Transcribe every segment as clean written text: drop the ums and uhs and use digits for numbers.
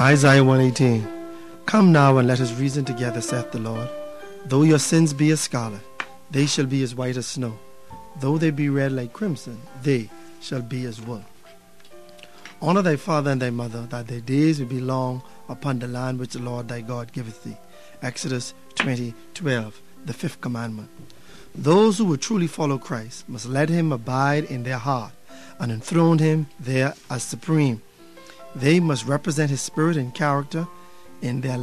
Isaiah 1:18. Come now and let us reason together, saith the Lord. Though your sins be as scarlet, they shall be as white as snow. Though they be red like crimson, they shall be as wool. Honor thy father and thy mother, that their days may be long upon the land which the Lord thy God giveth thee. Exodus 20:12, the fifth commandment. Those who would truly follow Christ must let him abide in their heart and enthrone him there as supreme. They must represent his spirit and character in their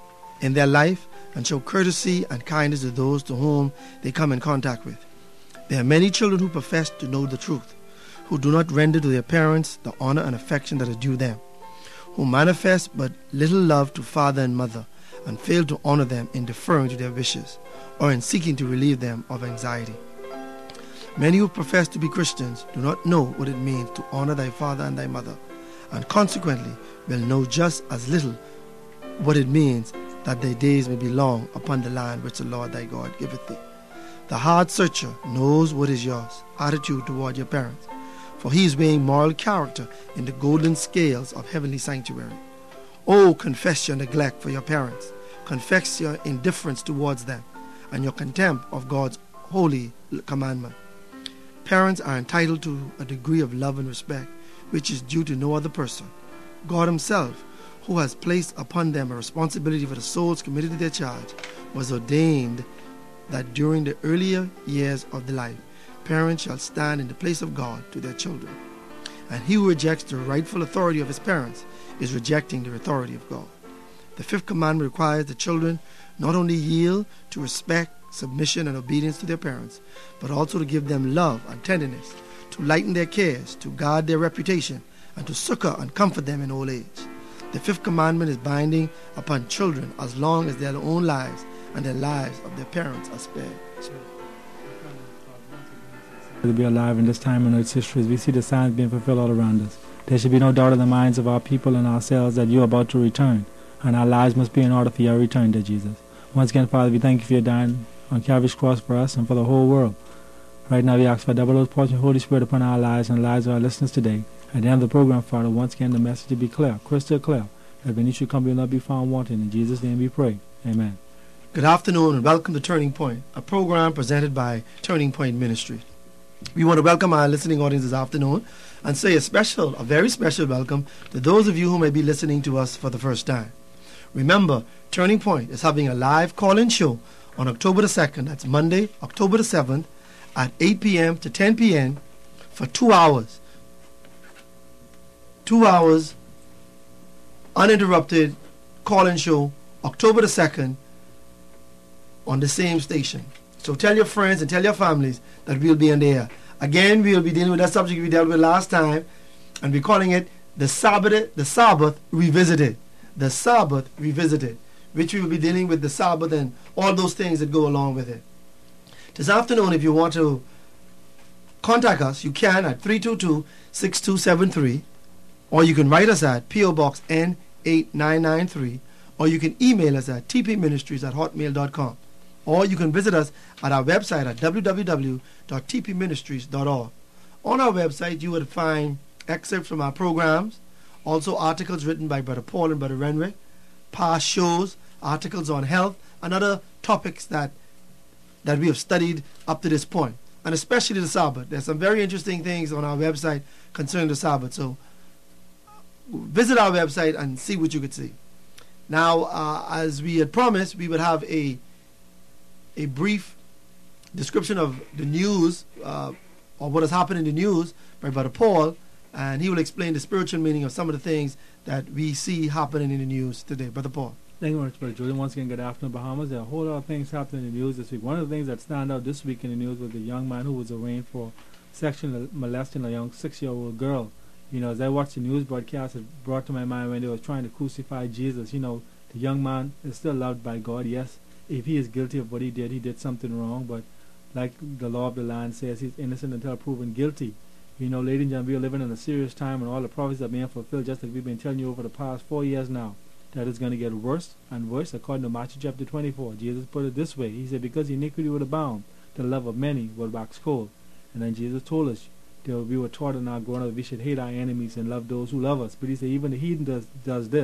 life and show courtesy and kindness to those to whom they come in contact with. There are many children who profess to know the truth, who do not render to their parents the honor and affection that is due them, who manifest but little love to father and mother and fail to honor them in deferring to their wishes or in seeking to relieve them of anxiety. Many who profess to be Christians do not know what it means to honor thy father and thy mother, and consequently will know just as little what it means that their days may be long upon the land which the Lord thy God giveth thee. The heart searcher knows what is your attitude toward your parents, for he is weighing moral character in the golden scales of heavenly sanctuary. Oh, confess your neglect for your parents, confess your indifference towards them, and your contempt of God's holy commandment. Parents are entitled to a degree of love and respect which is due to no other person. God himself, who has placed upon them a responsibility for the souls committed to their charge, was ordained that during the earlier years of the life, parents shall stand in the place of God to their children. And he who rejects the rightful authority of his parents is rejecting the authority of God. The fifth commandment requires the children not only yield to respect, submission, and obedience to their parents, but also to give them love and tenderness, to lighten their cares, to guard their reputation, and to succor and comfort them in old age. The fifth commandment is binding upon children as long as their own lives and the lives of their parents are spared. To be alive in this time in its history, we see the signs being fulfilled all around us. There should be no doubt in the minds of our people and ourselves that you are about to return, and our lives must be in order for your return, dear Jesus. Once again, Father, we thank you for your dying on Calvary's cross for us and for the whole world. Right now, we ask for double those portion of Holy Spirit upon our lives and the lives of our listeners today. At the end of the program, Father, once again, the message to be clear, crystal clear, that when you should come, we will not be found wanting. In Jesus' name we pray. Amen. Good afternoon and welcome to Turning Point, a program presented by Turning Point Ministry. We want to welcome our listening audience this afternoon and say a very special welcome to those of you who may be listening to us for the first time. Remember, Turning Point is having a live call-in show on October the 2nd, that's Monday, October the 7th, at 8 p.m. to 10 p.m. for 2 hours. 2 hours, uninterrupted call-in show, October the 2nd, on the same station. So tell your friends and tell your families that we'll be on the air. Again, we'll be dealing with that subject we dealt with last time, and we're calling it the Sabbath Revisited. The Sabbath Revisited, which we will be dealing with the Sabbath and all those things that go along with it. This afternoon, if you want to contact us, you can at 322-6273, or you can write us at P.O. Box N8993, or you can email us at tpministries@hotmail.com, or you can visit us at our website at www.tpministries.org. On our website, you will find excerpts from our programs, also articles written by Brother Paul and Brother Renwick, past shows, articles on health, and other topics that we have studied up to this point, and especially the Sabbath. There's some very interesting things on our website concerning the Sabbath, so visit our website and see what you could see. Now, as we had promised, we would have a brief description of the news, or what has happened in the news by Brother Paul, and he will explain the spiritual meaning of some of the things that we see happening in the news today. Brother Paul. Thank you very much, Brother Julian. Once again, good afternoon, Bahamas. There are a whole lot of things happening in the news this week. One of the things that stand out this week in the news was the young man who was arraigned for sexually molesting a young 6-year-old girl. You know, as I watched the news broadcast, it brought to my mind when they were trying to crucify Jesus. You know, the young man is still loved by God. Yes, if he is guilty of what he did something wrong, but like the law of the land says, he's innocent until proven guilty. You know, ladies and gentlemen, we are living in a serious time and all the prophecies are being fulfilled, just like we've been telling you over the past 4 years now, that it's going to get worse and worse, according to Matthew chapter 24. Jesus put it this way. He said, because iniquity would abound, the love of many will wax cold. And then Jesus told us, we were taught in our growing up, we should hate our enemies and love those who love us. But he said, even the heathen does this,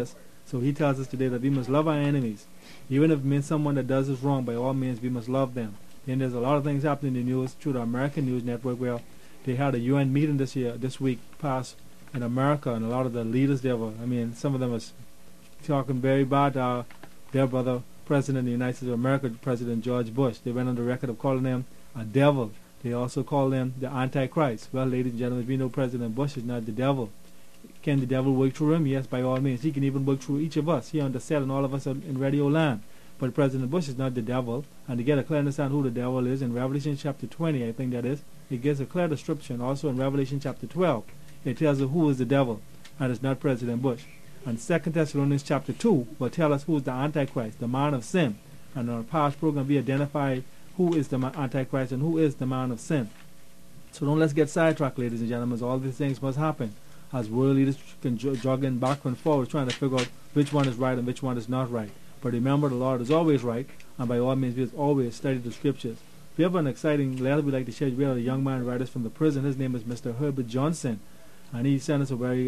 So he tells us today that we must love our enemies. Even if it means someone that does us wrong, by all means we must love them. And there's a lot of things happening in the news through the American News Network where they had a UN meeting this week past in America, and a lot of the leaders there were, some of them was talking very bad their brother, President of the United States of America, President George Bush. They went on the record of calling him a devil. They also called him the Antichrist. Well, ladies and gentlemen, we know President Bush is not the devil. Can the devil work through him? Yes, by all means. He can even work through each of us here on the set and all of us in Radio Land. But President Bush is not the devil. And to get a clear understanding who the devil is, in Revelation chapter 20, I think that is, it gives a clear description. Also in Revelation chapter 12, it tells us who is the devil, and it's not President Bush. And 2 Thessalonians chapter 2 will tell us who is the Antichrist, the man of sin. And on our past program, we identified who is the Antichrist and who is the man of sin. So don't let's get sidetracked, ladies and gentlemen. All these things must happen as world leaders can jog in back and forward trying to figure out which one is right and which one is not right. But remember, the Lord is always right, and by all means we must always study the scriptures. We have an exciting letter we'd like to share. We have a young man write us from the prison. His name is Mr. Herbert Johnson, and he sent us a very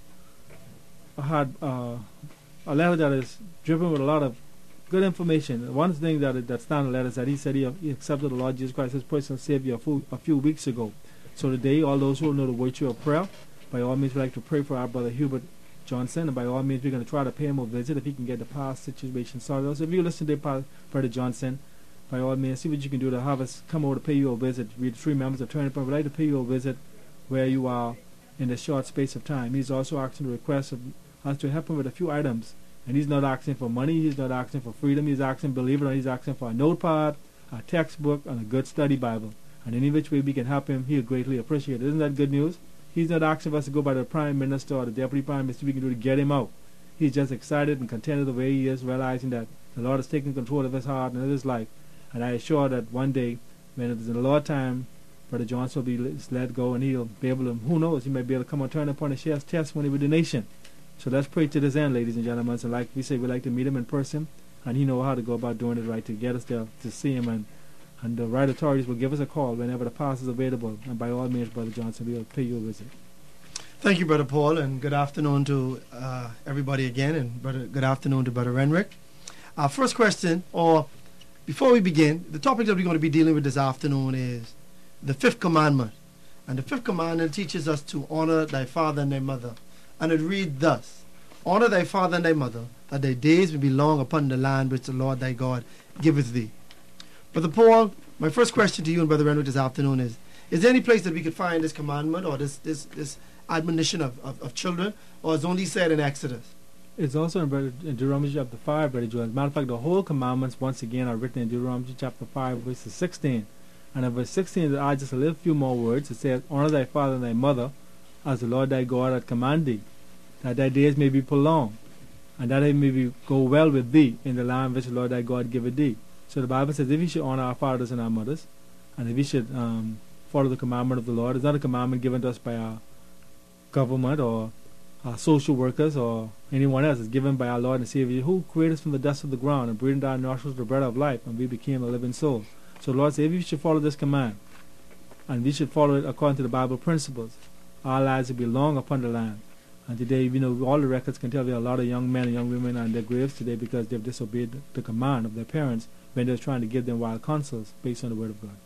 a letter that is driven with a lot of good information. One thing that stands in the letter is that he said he accepted the Lord Jesus Christ as personal Savior a few weeks ago. So today, all those who know the virtue of prayer, by all means we'd like to pray for our brother Herbert Johnson, and by all means we're going to try to pay him a visit if he can get the past situation sorted. So if you listen to Brother Johnson, by all means see what you can do to have us come over to pay you a visit. We're the three members of Turning Point. We'd like to pay you a visit where you are in a short space of time. He's also asking the request of us to help him with a few items. And he's not asking for money, he's not asking for freedom, he's asking, believe it or not, he's asking for a notepad, a textbook, and a good study Bible. And any which way we can help him, he'll greatly appreciate it. Isn't that good news? He's not asking for us to go by the Prime Minister or the Deputy Prime Minister we can do to get him out. He's just excited and contented the way he is, realizing that the Lord is taking control of his heart and of his life. And I assure that one day, when it is in the Lord time, Brother Johnson will be let go, and he'll be able to, who knows, he might be able to come on Turn Upon and share his testimony with the nation. So let's pray to this end, ladies and gentlemen. So like we say, we'd like to meet him in person, and he know how to go about doing it right to get us there to see him, and the right authorities will give us a call whenever the pass is available. And by all means, Brother Johnson, we'll pay you a visit. Thank you, Brother Paul, and good afternoon to everybody again, and good afternoon to Brother Renrick. Our first question, or before we begin, the topic that we're going to be dealing with this afternoon is the fifth commandment. And the fifth commandment teaches us to honor thy father and thy mother. And it reads thus: Honor thy father and thy mother, that thy days may be long upon the land which the Lord thy God giveth thee. Brother Paul, my first question to you and Brother Renwick this afternoon is there any place that we could find this commandment or this admonition of children, or is it only said in Exodus? It's also in Deuteronomy chapter 5, Brother Joel. As a matter of fact, the whole commandments, once again, are written in Deuteronomy chapter 5, verses 16. And in verse 16, it adds just a little few more words. It says, Honor thy father and thy mother, as the Lord thy God hath commanded thee, that thy days may be prolonged, and that it may go well with thee in the land which the Lord thy God giveth thee. So the Bible says, if we should honor our fathers and our mothers, and if we should follow the commandment of the Lord, it's not a commandment given to us by our government or our social workers or anyone else. It's given by our Lord and Savior, who created us from the dust of the ground and breathed into our nostrils the breath of life, and we became a living soul. So the Lord said, if we should follow this command, and we should follow it according to the Bible principles, our lives will be long upon the land. And today, all the records can tell we have a lot of young men and young women on their graves today because they've disobeyed the command of their parents when they're trying to give them wild counsels based on the word of God.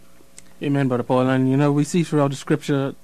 Amen, Brother Paul. And we see throughout the scripture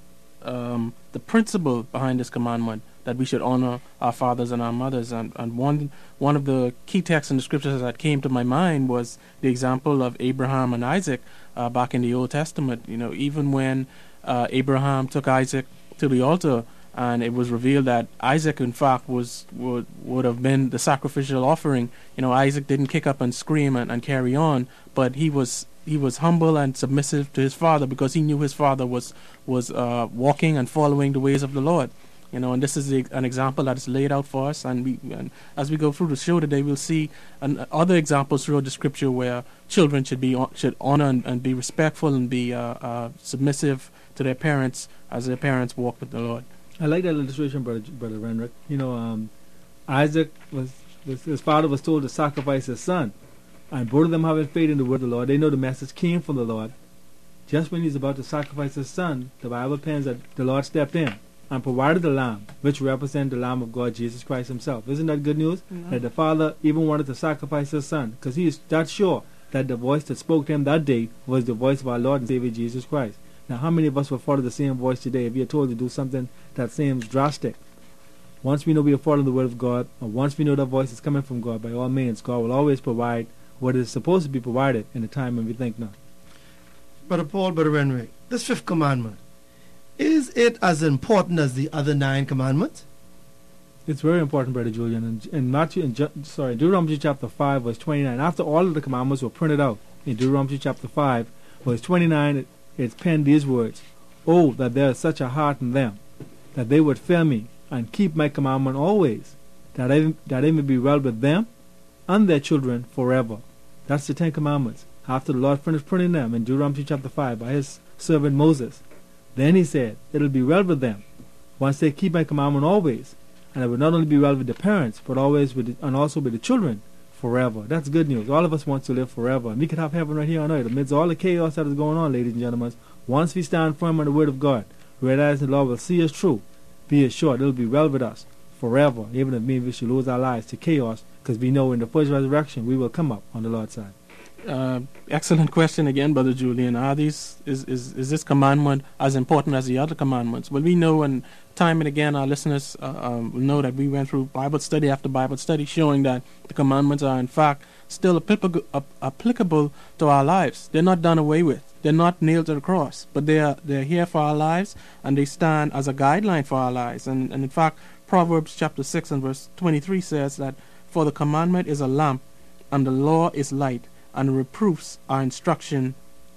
the principle behind this commandment that we should honor our fathers and our mothers. And one of the key texts in the scriptures that came to my mind was the example of Abraham and Isaac back in the Old Testament. Even when Abraham took Isaac to the altar, and it was revealed that Isaac, in fact, would have been the sacrificial offering. Isaac didn't kick up and scream and carry on, but he was humble and submissive to his father because he knew his father was walking and following the ways of the Lord. And this is an example that is laid out for us. And as we go through the show today, we'll see other examples throughout the scripture where children should honor and be respectful and be submissive to their parents as their parents walk with the Lord. I like that illustration, Brother Renrick. Isaac his father was told to sacrifice his son. And both of them having faith in the word of the Lord, they know the message came from the Lord. Just when he's about to sacrifice his son, the Bible pens that the Lord stepped in. and provided the lamb, which represents the Lamb of God, Jesus Christ himself. Isn't that good news? Mhm. That the Father even wanted to sacrifice his Son, because he is that sure that the voice that spoke to him that day was the voice of our Lord and Savior Jesus Christ. Now, how many of us will follow the same voice today if you're told to do something that seems drastic? Once we know we are following the Word of God, or once we know that voice is coming from God, by all means, God will always provide what is supposed to be provided in the time when we think not. Brother Paul, Brother Renwick, this fifth commandment, is it as important as the other 9 commandments? It's very important, Brother Julian. In Deuteronomy chapter 5, verse 29, after all of the commandments were printed out, in Deuteronomy chapter 5, verse 29, it's penned these words, "Oh, that there is such a heart in them, that they would fear me, and keep my commandment always, that I may be well with them and their children forever." That's the 10 commandments. After the Lord finished printing them in Deuteronomy chapter 5 by his servant Moses, then he said, it'll be well with them once they keep my commandment always, and it will not only be well with the parents, but always and also with the children forever. That's good news. All of us want to live forever, and we could have heaven right here on earth amidst all the chaos that is going on, ladies and gentlemen. Once we stand firm on the Word of God, realize the Lord will see us through, be assured it'll be well with us forever, even if maybe we should lose our lives to chaos, because we know in the first resurrection we will come up on the Lord's side. Excellent question again, Brother Julian. Is this commandment as important as the other commandments? Well, we know, and time and again our listeners will know that we went through Bible study after Bible study showing that the commandments are in fact still applicable to our lives. They're not done away with. They're not nailed to the cross, but they're here for our lives, and they stand as a guideline for our lives. And in fact, Proverbs chapter 6 and verse 23 says that, "For the commandment is a lamp, and the law is light, and reproofs are instruction,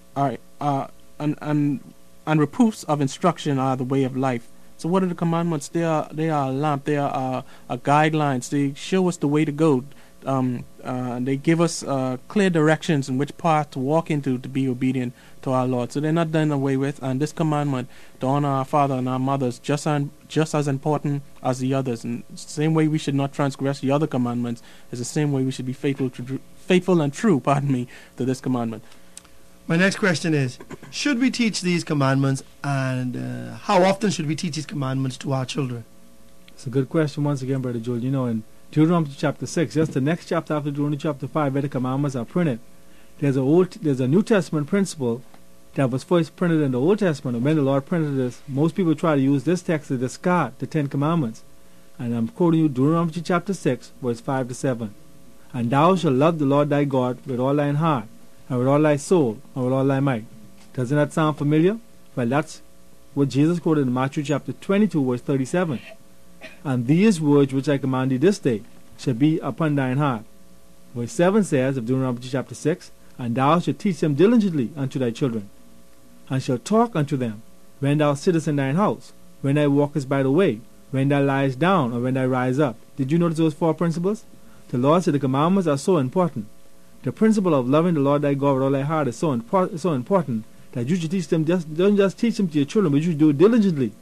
and reproofs of instruction are the way of life." So what are the commandments? They are a lamp. They are guidelines. They show us the way to go. They give us clear directions in which path to walk into to be obedient to our Lord. So they're not done away with. And this commandment to honor our father and our mothers just as important as the others. And the same way we should not transgress the other commandments is the same way we should be faithful and true, to this commandment. My next question is, should we teach these commandments, and how often should we teach these commandments to our children? It's a good question once again, Brother Joel. You know, in Deuteronomy chapter 6, just the next chapter after Deuteronomy chapter 5, where the commandments are printed, there's a New Testament principle that was first printed in the Old Testament. And when the Lord printed this, most people try to use this text to discard the 10 commandments. And I'm quoting you Deuteronomy chapter 6, verse 5 to 7. "And thou shalt love the Lord thy God with all thine heart, and with all thy soul, and with all thy might." Doesn't that sound familiar? Well, that's what Jesus quoted in Matthew chapter 22, verse 37. "And these words which I command thee this day shall be upon thine heart." Verse 7 says of Deuteronomy chapter 6, "And thou shalt teach them diligently unto thy children, and shalt talk unto them when thou sittest in thine house, when thou walkest by the way, when thou liest down, or when thou rise up." Did you notice those 4 principles? The Lord said the commandments are so important. The principle of loving the Lord thy God with all thy heart is so important that you should teach them. Don't just teach them to your children, but you should do it diligently.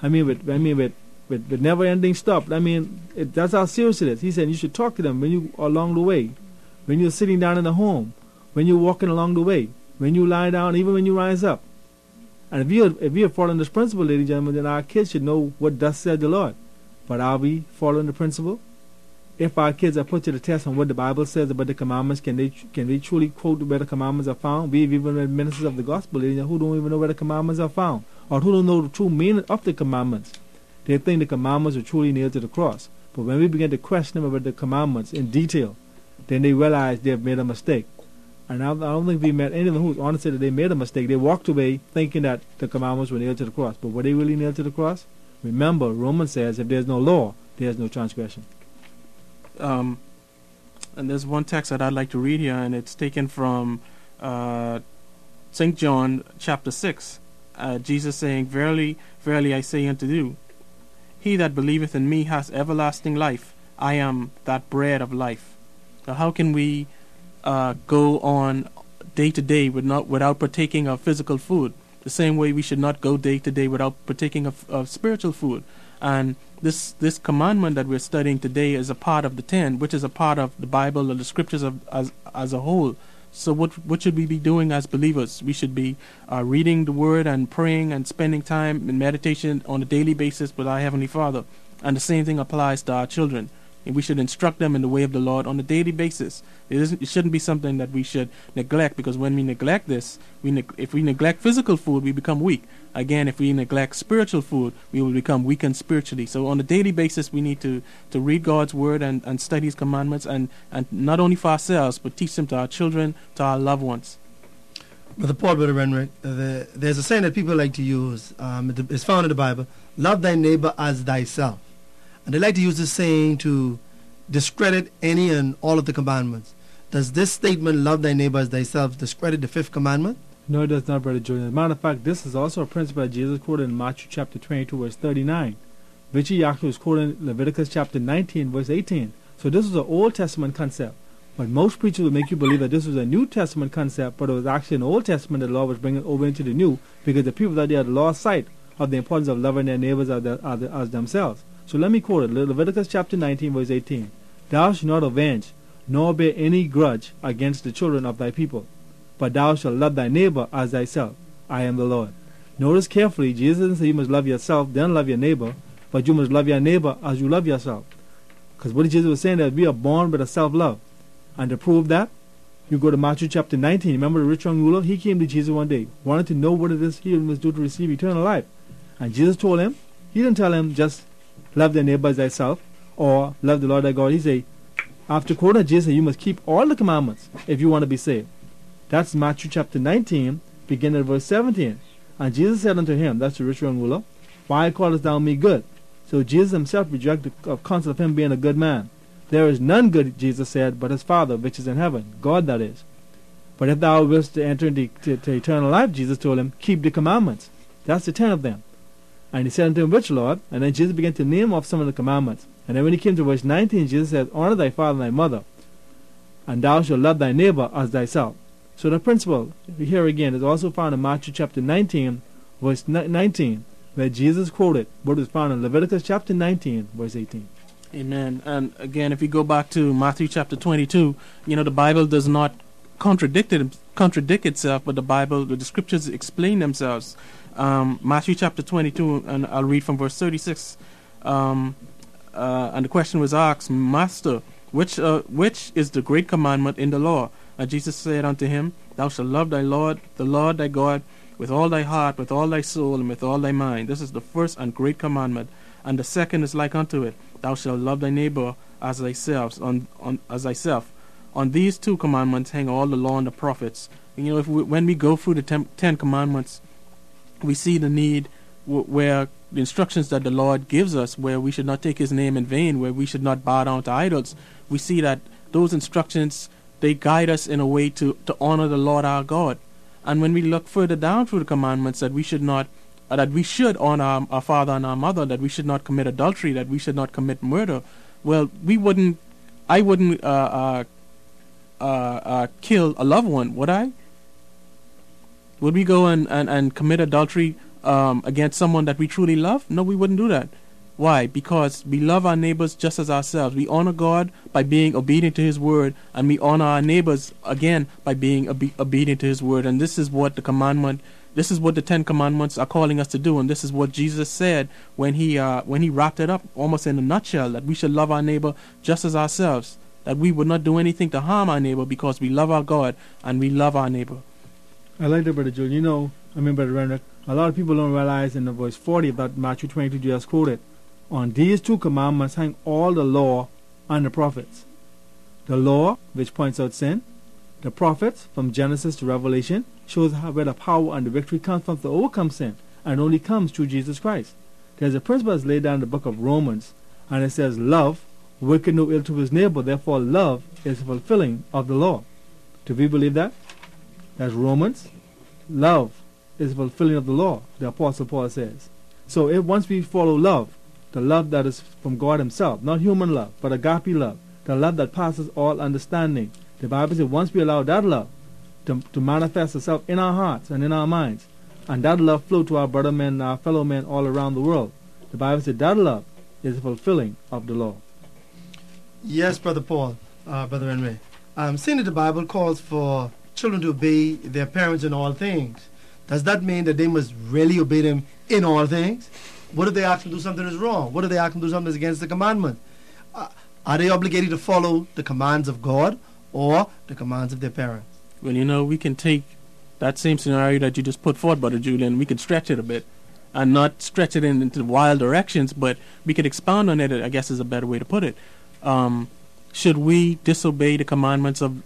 With never-ending stop. That's how serious it is. He said you should talk to them when you are along the way, when you're sitting down in the home, when you're walking along the way, when you lie down, even when you rise up. And if we are following this principle, ladies and gentlemen, then our kids should know what thus said the Lord. But are we following the principle? If our kids are put to the test on what the Bible says about the commandments, can they truly quote where the commandments are found? We've even read ministers of the gospel, ladies, who don't even know where the commandments are found, or who don't know the true meaning of the commandments. They think the commandments are truly nailed to the cross. But when we begin to question them about the commandments in detail, then they realize they have made a mistake. And I don't think we met anyone who's honest that they made a mistake. They walked away thinking that the commandments were nailed to the cross. But were they really nailed to the cross? Remember, Romans says if there's no law, there's no transgression. And there's one text that I'd like to read here, and it's taken from St. John chapter 6. Jesus saying, "Verily, verily, I say unto you, he that believeth in me has everlasting life. I am that bread of life." So how can we go on day to day without partaking of physical food? The same way we should not go day to day without partaking of spiritual food. And this commandment that we're studying today is a part of the 10, which is a part of the Bible or the scriptures as a whole. So what should we be doing as believers? We should be reading the Word and praying and spending time in meditation on a daily basis with our Heavenly Father. And the same thing applies to our children. And we should instruct them in the way of the Lord on a daily basis. It shouldn't be something that we should neglect, because when we neglect this, if we neglect physical food, we become weak. Again, if we neglect spiritual food, we will become weakened spiritually. So on a daily basis, we need to read God's Word and study His commandments, and not only for ourselves, but teach them to our children, to our loved ones. Brother Paul, Brother Renwick, there's a saying that people like to use. It's found in the Bible: love thy neighbor as thyself. And they like to use this saying to discredit any and all of the commandments. Does this statement, love thy neighbor as thyself, discredit the fifth commandment? No, it does not, Brother Julian. As a matter of fact, this is also a principle that Jesus quoted in Matthew chapter 22, verse 39, which he actually was quoting in Leviticus chapter 19, verse 18. So this was an Old Testament concept. But most preachers will make you believe that this was a New Testament concept, but it was actually an Old Testament that the Lord was bringing over into the New, because the people that they had lost sight of the importance of loving their neighbors as themselves. So let me quote it. Leviticus chapter 19, verse 18. Thou shalt not avenge, nor bear any grudge against the children of thy people, but thou shalt love thy neighbor as thyself. I am the Lord. Notice carefully, Jesus didn't say you must love yourself, then love your neighbor, but you must love your neighbor as you love yourself. Because what Jesus was saying, that we are born with a self-love. And to prove that, you go to Matthew chapter 19. Remember the rich young ruler? He came to Jesus one day, wanted to know what it is he must do to receive eternal life. And Jesus told him, he didn't tell him just love thy neighbor as thyself, or love the Lord thy God. He said, after quoting Jesus, you must keep all the commandments if you want to be saved. That's Matthew chapter 19, beginning at verse 17. And Jesus said unto him, that's the rich young ruler, why callest thou me good? So Jesus himself rejected the concept of him being a good man. There is none good, Jesus said, but his Father which is in heaven, God that is. But if thou wilt to enter into eternal life, Jesus told him, keep the commandments. That's the 10 of them. And he said unto him, which, Lord? And then Jesus began to name off some of the commandments. And then when he came to verse 19, Jesus said, honor thy father and thy mother, and thou shalt love thy neighbor as thyself. So the principle, here again, is also found in Matthew chapter 19, verse 19, where Jesus quoted what was found in Leviticus chapter 19, verse 18. Amen. And again, if you go back to Matthew chapter 22, the Bible does not contradict itself, but the scriptures explain themselves. Matthew chapter 22, and I'll read from verse 36. And the question was asked, Master, which is the great commandment in the law? And Jesus said unto him, Thou shalt love thy Lord, the Lord thy God, with all thy heart, with all thy soul, and with all thy mind. This is the first and great commandment. And the second is like unto it, Thou shalt love thy neighbor as thyself. On these two commandments hang all the law and the prophets. And, when we go through the 10 commandments, we see the need where the instructions that the Lord gives us, where we should not take His name in vain, where we should not bow down to idols. We see that those instructions, they guide us in a way to honor the Lord our God. And when we look further down through the commandments, that we should honor our father and our mother, that we should not commit adultery, that we should not commit murder. Well, I wouldn't kill a loved one, would I? Would we go and commit adultery against someone that we truly love? No, we wouldn't do that. Why? Because we love our neighbors just as ourselves. We honor God by being obedient to His word, and we honor our neighbors again by being obedient to His word. And this is what the 10 commandments are calling us to do. And this is what Jesus said when he wrapped it up almost in a nutshell, that we should love our neighbor just as ourselves, that we would not do anything to harm our neighbor, because we love our God and we love our neighbor. I like that, Brother Joel. Brother Renwick, a lot of people don't realize in the verse 40 of that Matthew 22 just quoted, on these two commandments hang all the law and the prophets. The law, which points out sin, the prophets, from Genesis to Revelation, shows where the power and the victory comes from to overcome sin, and only comes through Jesus Christ. There's a principle that's laid down in the book of Romans, and it says, love wicked no ill to his neighbor, therefore love is the fulfilling of the law. Do we believe that? That's Romans. Love is the fulfilling of the law, the Apostle Paul says. So once we follow love, the love that is from God Himself, not human love, but agape love, the love that passes all understanding. The Bible says once we allow that love to manifest itself in our hearts and in our minds, and that love flow to our brother men and our fellow men all around the world, the Bible says that love is the fulfilling of the law. Yes, Brother Paul, Brother Henry. Seeing that the Bible calls for children to obey their parents in all things, does that mean that they must really obey them in all things? What if they ask them to do something that's wrong? What if they ask them to do something that's against the commandment? Are they obligated to follow the commands of God or the commands of their parents? Well, you know, we can take that same scenario that you just put forth, Brother Julian, we can stretch it a bit. And not stretch it into wild directions, but we could expound on it, I guess is a better way to put it. Should we disobey the commandments of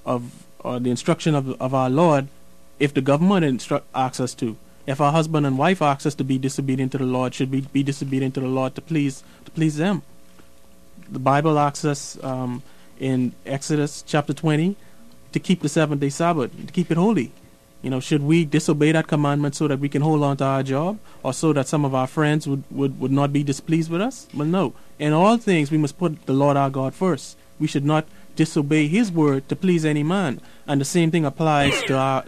the instruction of our Lord if the government asks us to? If our husband and wife ask us to be disobedient to the Lord, should we be disobedient to the Lord to please them? The Bible asks us in Exodus chapter 20 to keep the 7-day Sabbath, to keep it holy. You know, should we disobey that commandment so that we can hold on to our job, or so that some of our friends would not be displeased with us? Well, no. In all things, we must put the Lord our God first. We should not disobey His word to please any man. And the same thing applies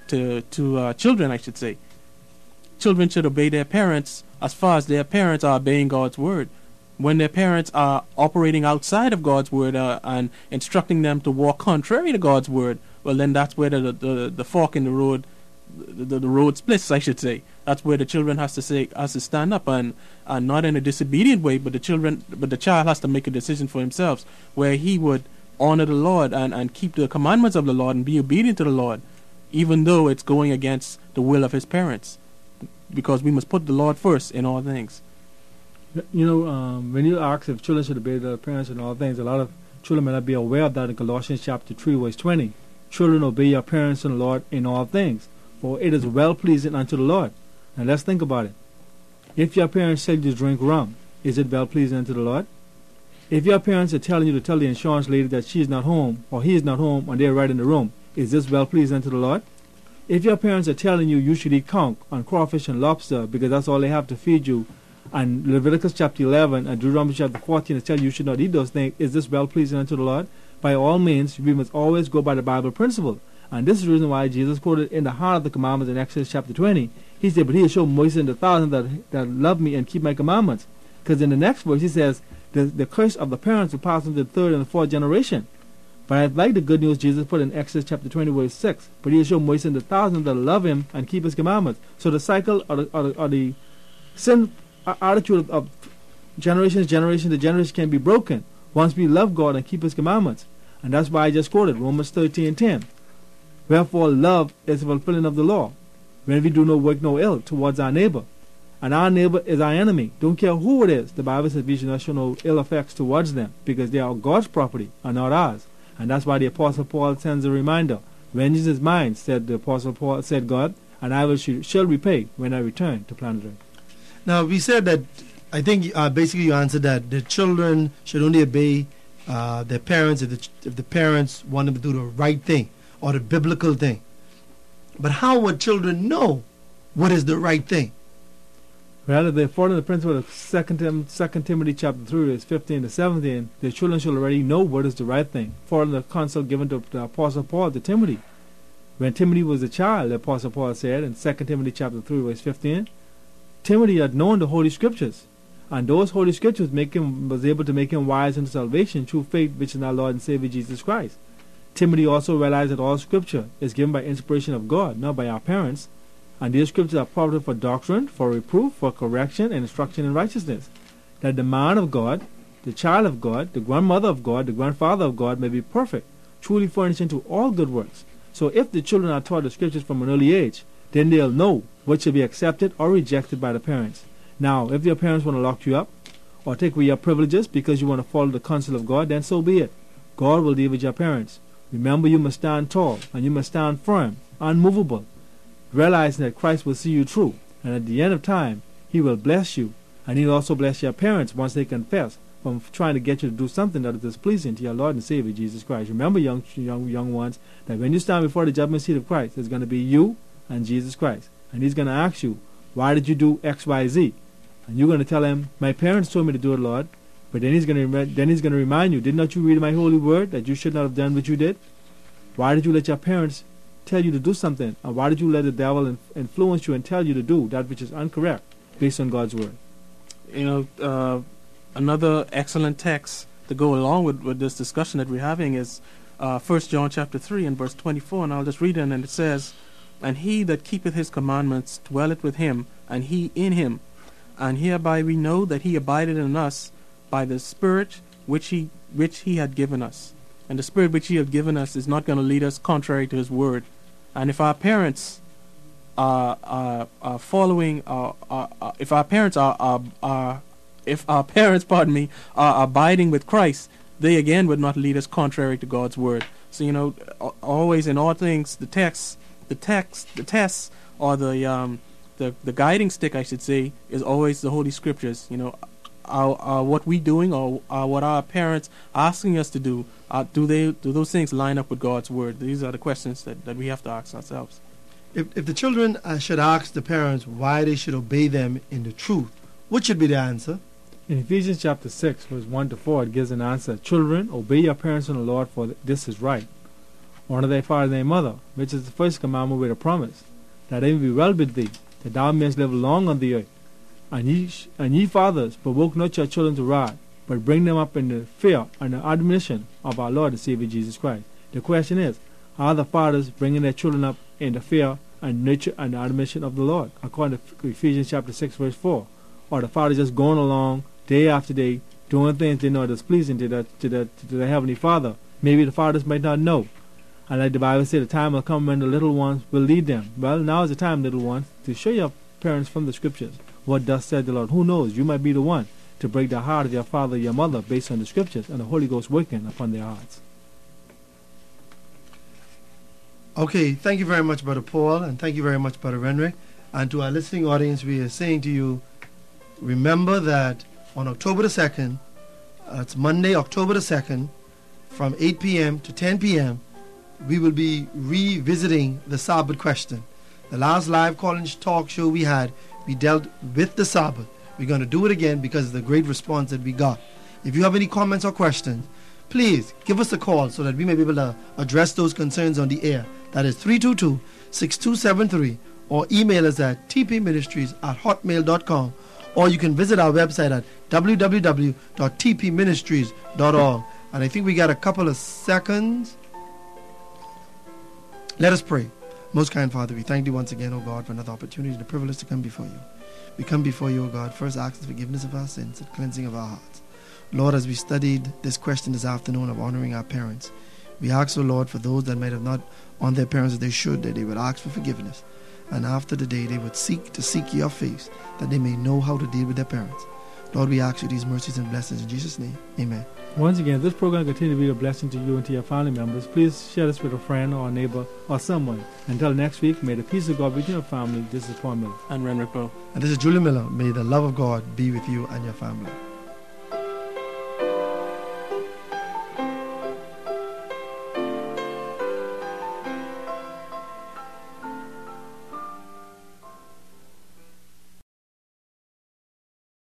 to children, I should say. Children should obey their parents as far as their parents are obeying God's word. When their parents are operating outside of God's word and instructing them to walk contrary to God's word, well, then that's where the fork in the road, the road splits, I should say. That's where the children has to stand up and not in a disobedient way, but the child has to make a decision for himself, where he would honor the Lord and keep the commandments of the Lord and be obedient to the Lord, even though it's going against the will of his parents, because we must put the Lord first in all things. You know, when you ask if children should obey their parents in all things, a lot of children may not be aware of that in Colossians chapter 3, verse 20. Children, obey your parents and the Lord in all things, for it is well-pleasing unto the Lord. Now let's think about it. If your parents tell you to drink rum, is it well-pleasing unto the Lord? If your parents are telling you to tell the insurance lady that she is not home, or he is not home, and they are right in the room, is this well-pleasing unto the Lord? If your parents are telling you should eat conch and crawfish and lobster because that's all they have to feed you, and Leviticus chapter 11 and Deuteronomy chapter 14 is telling you should not eat those things, is this well-pleasing unto the Lord? By all means, we must always go by the Bible principle. And this is the reason why Jesus quoted in the heart of the commandments in Exodus chapter 20. He said, but he will show mercy unto 1,000 that love me and keep my commandments. Because in the next verse he says, the curse of the parents will pass into the third and the fourth generation. But I like the good news Jesus put in Exodus chapter 20 verse 6. But he will show mercy unto 1,000 that love him and keep his commandments. So the cycle or the sin attitude of generation to generation can be broken once we love God and keep his commandments. And that's why I just quoted Romans 13:10. Wherefore love is the fulfilling of the law, when we do no work no ill towards our neighbor. And our neighbor is our enemy. Don't care who it is. The Bible says we should not show no ill effects towards them, because they are God's property and not ours. And that's why the Apostle Paul sends a reminder. Vengeance is mine, said the Apostle Paul, said God, and I shall repay when I return to planet Earth. Now, we said that, I think basically you answered that the children should only obey their parents if the parents want them to do the right thing or the biblical thing. But how would children know what is the right thing? Well, if they follow the principle of 2 Timothy chapter 3, verse 15 to 17, the children should already know what is the right thing, following the counsel given to the Apostle Paul to Timothy. When Timothy was a child, the Apostle Paul said in 2 Timothy chapter 3, verse 15, Timothy had known the Holy Scriptures, and those Holy Scriptures was able to make him wise unto salvation through faith which is in our Lord and Savior Jesus Christ. Timothy also realized that all Scripture is given by inspiration of God, not by our parents, and these Scriptures are profitable for doctrine, for reproof, for correction, and instruction in righteousness, that the man of God, the child of God, the grandmother of God, the grandfather of God may be perfect, truly furnished into all good works. So if the children are taught the Scriptures from an early age, then they'll know what should be accepted or rejected by the parents. Now, if your parents want to lock you up or take away your privileges because you want to follow the counsel of God, then so be it. God will deal with your parents. Remember, you must stand tall and you must stand firm, unmovable, realizing that Christ will see you through, and at the end of time, he will bless you, and he'll also bless your parents once they confess from trying to get you to do something that is displeasing to your Lord and Savior Jesus Christ. Remember, young ones, that when you stand before the judgment seat of Christ, it's going to be you and Jesus Christ, and he's going to ask you, why did you do X, Y, Z? And you're going to tell him, my parents told me to do it, Lord. But then he's going to remind you, did not you read my holy word that you should not have done what you did? Why did you let your parents tell you to do something? And why did you let the devil influence you and tell you to do that which is incorrect based on God's word? You know, another excellent text to go along with this discussion that we're having is 1 John chapter 3 and verse 24, and I'll just read it, and it says, "And he that keepeth his commandments dwelleth with him, and he in him. And hereby we know that he abideth in us by the Spirit which he had given us." And the Spirit which he had given us is not going to lead us contrary to his word. And if our parents are following, if our parents are abiding with Christ, they again would not lead us contrary to God's word. So always in all things, the tests, or the guiding stick, I should say, is always the Holy Scriptures. Are what we doing, or what our parents asking us to do, do those things line up with God's word? These are the questions that we have to ask ourselves. If the children should ask the parents why they should obey them in the truth, what should be the answer? In Ephesians chapter 6, verse 1 to 4, it gives an answer. "Children, obey your parents in the Lord, for this is right. Honor thy father and thy mother, which is the first commandment with a promise, that it may be well with thee, that thou mayest live long on the earth. And ye fathers, provoke not your children to wrath, but bring them up in the fear and the admonition of our Lord and Savior Jesus Christ." The question is, are the fathers bringing their children up in the fear and nurture and admonition of the Lord, according to Ephesians chapter 6, verse 4? Or the fathers just going along day after day, doing things they know that's pleasing to the Heavenly Father? Maybe the fathers might not know. And like the Bible said, the time will come when the little ones will lead them. Well, now is the time, little ones, to show your parents from the Scriptures what thus said the Lord. Who knows, you might be the one to break the heart of your father or your mother based on the Scriptures and the Holy Ghost working upon their hearts. Okay, thank you very much, Brother Paul, and thank you very much, Brother Renrick. And to our listening audience, we are saying to you, remember that on October the 2nd, it's Monday, October the 2nd, from 8 p.m. to 10 p.m., we will be revisiting the Sabbath question. The last live call-in talk show we had, we dealt with the Sabbath. We're going to do it again because of the great response that we got. If you have any comments or questions, please give us a call so that we may be able to address those concerns on the air. That is 322-6273, or email us at tpministries@hotmail.com, or you can visit our website at www.tpministries.org. And I think we got a couple of seconds. Let us pray. Most kind Father, we thank you once again, O God, for another opportunity and the privilege to come before you. We come before you, O God, first asking forgiveness of our sins and cleansing of our hearts. Lord, as we studied this question this afternoon of honoring our parents, we ask, O Lord, for those that might have not honored their parents as they should, that they would ask for forgiveness. And after the day, they would seek your face, that they may know how to deal with their parents. Lord, we ask you these mercies and blessings in Jesus' name. Amen. Once again, this program continues to be a blessing to you and to your family members. Please share this with a friend or a neighbor or someone. Until next week, may the peace of God be with your family. This is Paul Miller. And Renrick Poe. And this is Julie Miller. May the love of God be with you and your family.